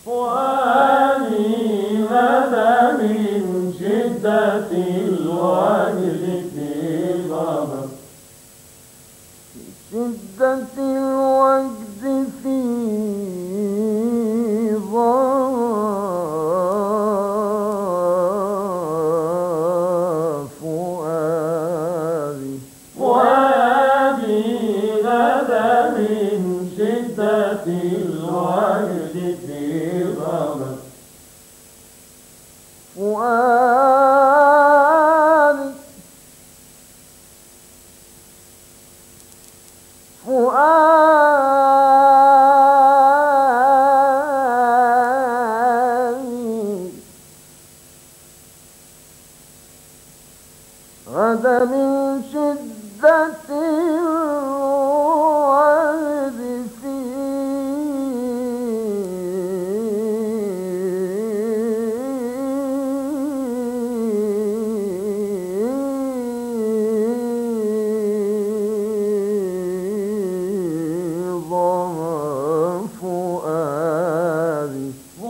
فؤادي ندى من شدة الوجد في ضبط شدة الوجد في فؤادي ندى من شدة الوجد في ضبط غدا من شدة الوجد في ضم فؤادي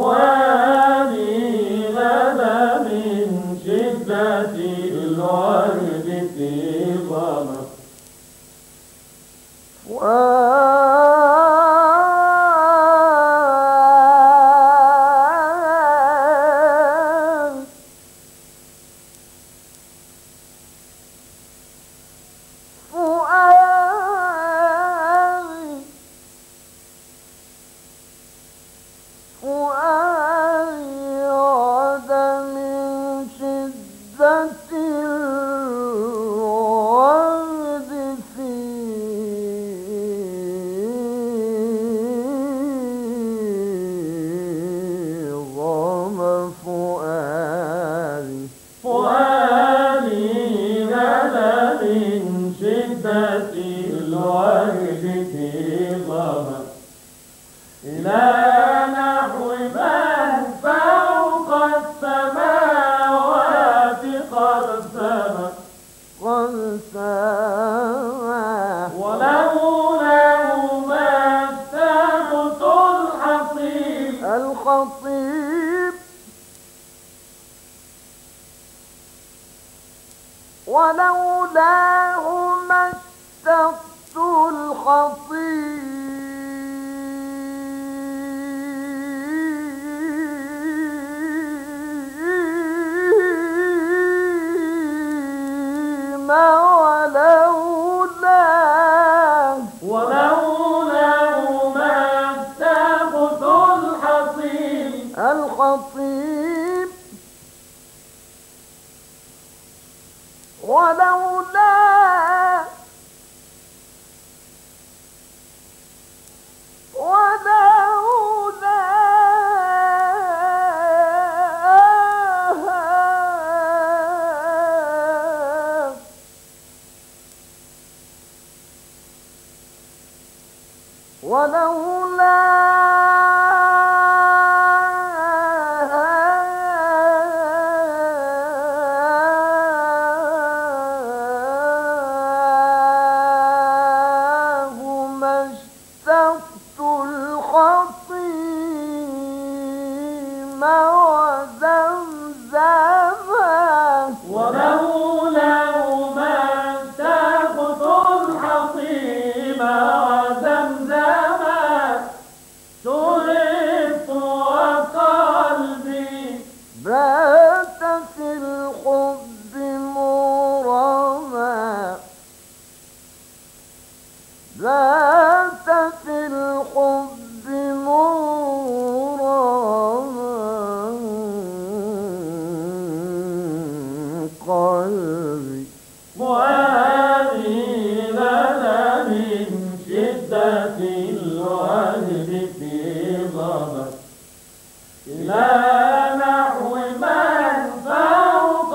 ندى من شدة الوجد في ضبط الوجد في ضبط إلى نحو من فوق السماوات قد سبق ولولا ما السبت الخطيب ولولاهما السبت الخطيب ولولا ما السبت الخطيب ولولا هما السبت الخصيم ولولا ما السبت الحصيم وزمزم شربت وقلبي بات في الحب مرما بات في الحب مرما قلبي وهذه لنا من شدة الوجد في ضبط إلى نحو من فوق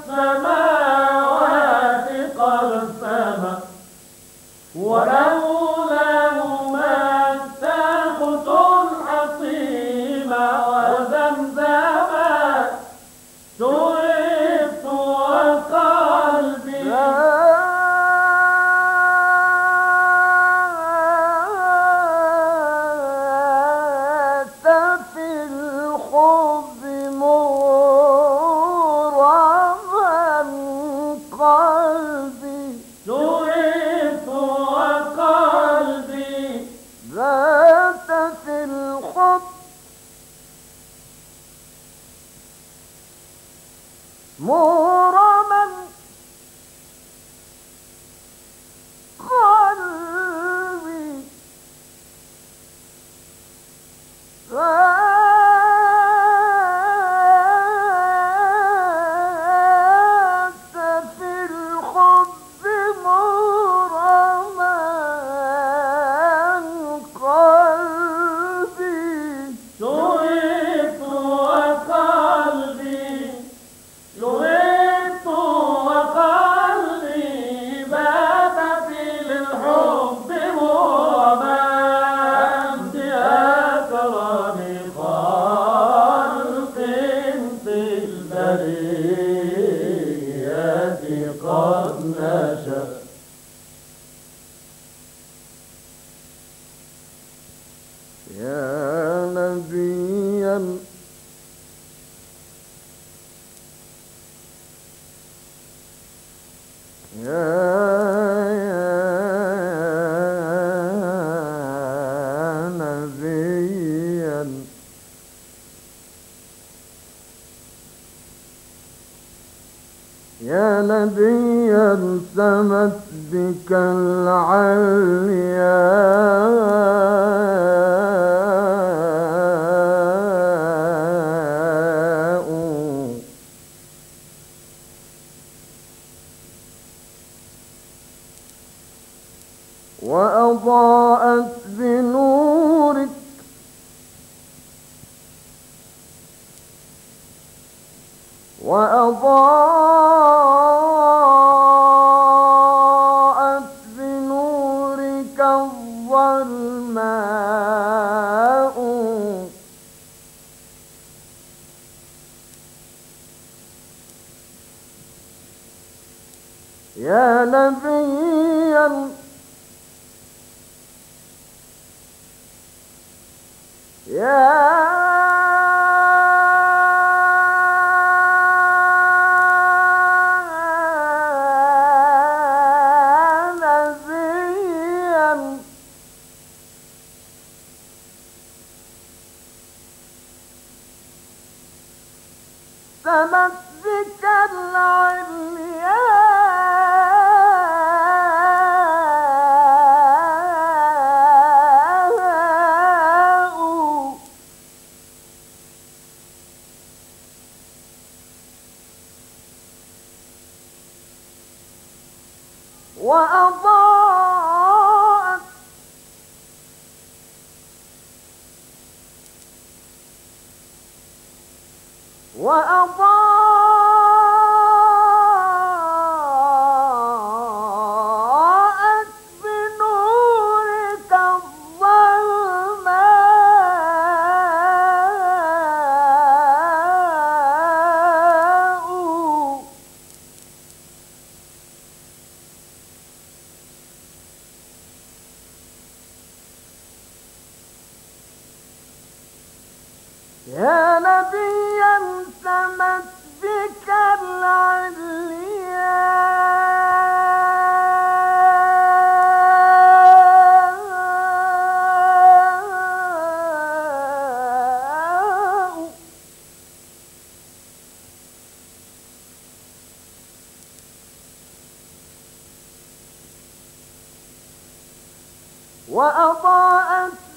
السماوات قد سبق ولولا ما السبت الحصيم وزمزم شربت وقلبي بات في مغرما قلبي فات في الحب مغرما قلبي شوقت وقلبي شوقت وقلبي بات في الحب مغرما بأكرم خلق في البرية قد نشأ يا نبيا نبيا يا نبيا سمت بك العلياء وأضاءت بنورك وأضاءت بنورك الظلماء يا نبيا نبيا سمت بك العلياء وأضاءت بنورك الظلماء يا نبيا سمت بك العلياء وأضاءت